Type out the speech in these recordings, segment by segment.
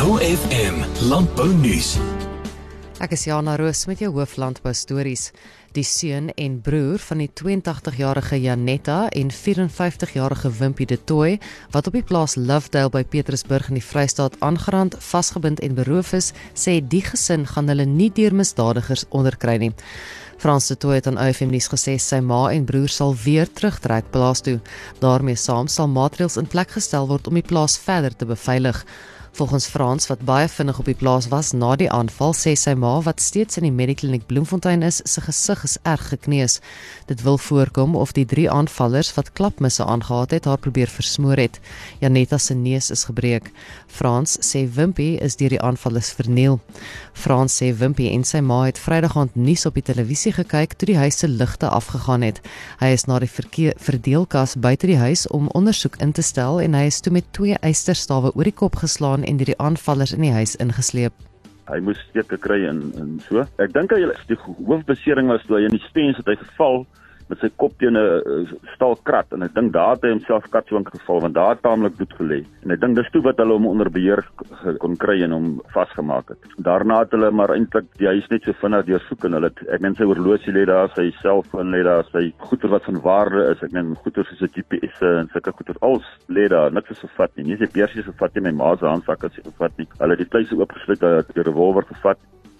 OFM Landbounuus. Ek is Jana Roos met jou hooflandbou stories. Die seun en broer van die 82-jarige Janetta en 54-jarige Wimpie de Tooy, wat op die plaas Lovedale by Petersburg in die Vrystaat aangerand, vasgebind en beroof is, sê die gesin gaan hulle nie deur misdadigers onderkry nie. Frans de Tooy het aan OFM nuus gesê sy ma en broer sal weer terugtrek plaas toe. Daarmee saam sal maatreëls in plek gestel word om die plaas verder te beveilig. Volgens Frans, wat baie vinnig op die plaas was na die aanval, sê sy ma, wat steeds in die Medikliniek Bloemfontein is, sy gesig is erg gekneus. Dit wil voorkom of die 3 aanvallers wat klapmisse aangehad het, haar probeer versmoor het. Janetta se neus is gebreek. Frans sê Wimpie is deur die aanvallers verniel. Frans sê Wimpie en sy ma het Vrydag aand nuus op die televisie gekyk toe die huis se ligte afgegaan het. Hy is na die verdeelkas buite die huis om ondersoek in te stel en hy is toe met 2 ysterstawe oor die kop geslaan en deur die aanvallers in die huis ingesleep. Hy moes steke kry en so. Ek dink die hoofbesering was toe hy in die stens het hy geval met sy kop teen 'n staalkrat en ek dink daar het hy homself katswink geval want daar het taamlik bloed gelê. En ek dink dis toe wat hulle hom onder beheer kon kry en hom vasgemaak het. Daarna het hulle maar eintlik die huis net so vinnig deursoek en hulle ek meen sy horlosie lê daar, sy selfoon lê daar, sy goeder wat van waarde is, ek meen goeder soos 'n GPS en sulke goeder alles lê daar, niks is gevat nie. Nie sy beursie is gevat nie, my ma se handsak is gevat nie. Hulle het die pleise oopgesluit, hulle het die revolver gevat.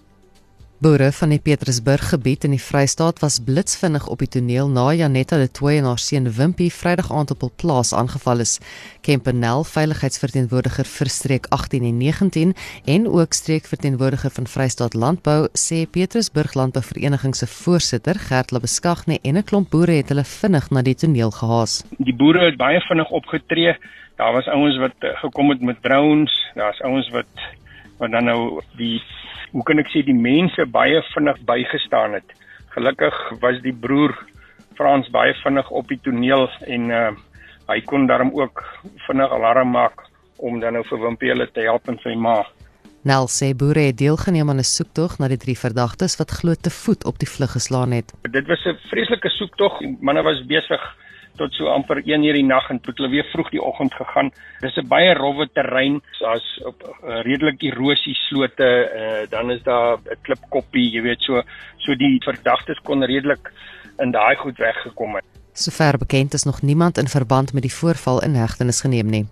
Boere van die Petersburg gebied in die Vrystaat was blitsvinnig op die toneel na Janetta de Tooy en haar seun Wimpie Vrydag aand op hul plaas aangeval is. Kempenel, veiligheidsverteenwoordiger vir streek 18 en 19 en ook streekverteenwoordiger van Vrystaat Landbou, sê Petersburg Landbouvereniging se voorsitter Gert Labeskagh en 'n klomp boere het hulle vinnig na die toneel gehaas. Die boere het baie vinnig opgetree. Daar was ouens wat gekom het met drones, daar's ouens wat dan nou hoe kan ek sê, die mense baie vinnig bygestaan het. Gelukkig was die broer Frans baie vinnig op die toneel en hy kon daarom ook vinnig alarm maak om dan nou vir Wimpie hulle te help en sy ma. Nel sê boere het deelgeneem aan 'n soektog na die 3 verdagtes wat glo te voet op die vlug geslaan het. Dit was 'n vreeslike soektog. Manne was besig tot so amper 1 uur die nag en toe het hulle weer vroeg die oggend gegaan. Dis 'n baie rowwe terrein, daar's redelik erosie slote, dan is daar 'n klipkoppie, jy weet so die verdagtes kon redelik in daai goed weggekom het. Sover bekend is nog niemand in verband met die voorval in hegtenis geneem nie.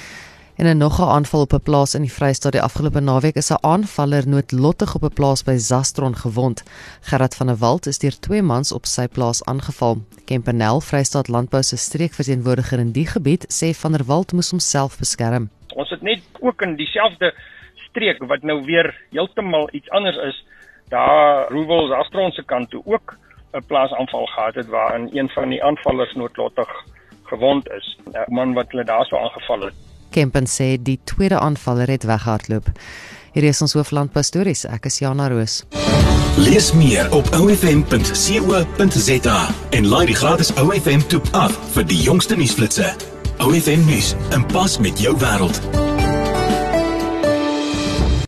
En nog 'n aanval op 'n plaas in die Vrystaat die afgelope naweek is 'n aanvaller noodlottig op 'n plaas by Zastron gewond. Gerard van der Walt is deur 2 mans op sy plaas aangeval. Kempenel, Vrystaat Landbou se streekverteenwoordiger in die gebied, sê van der Walt moes homself beskerm. Ons het net ook in dieselfde streek wat nou weer heeltemal iets anders is, daar Roewel Zastron se kant toe ook 'n plaasaanval gehad het waarin een van die aanvallers noodlottig gewond is. 'n Man wat hulle daarso aangeval het. Kempen sê die tweede aanvaller het weghardloop. Hierdie is ons hooflandbou stories. Ek is Jana Roos. Lees meer op ofm.co.za en laai die gratis OFM toep af vir die jongste nuusflitsse. OFM nuus, in pas met jou wêreld.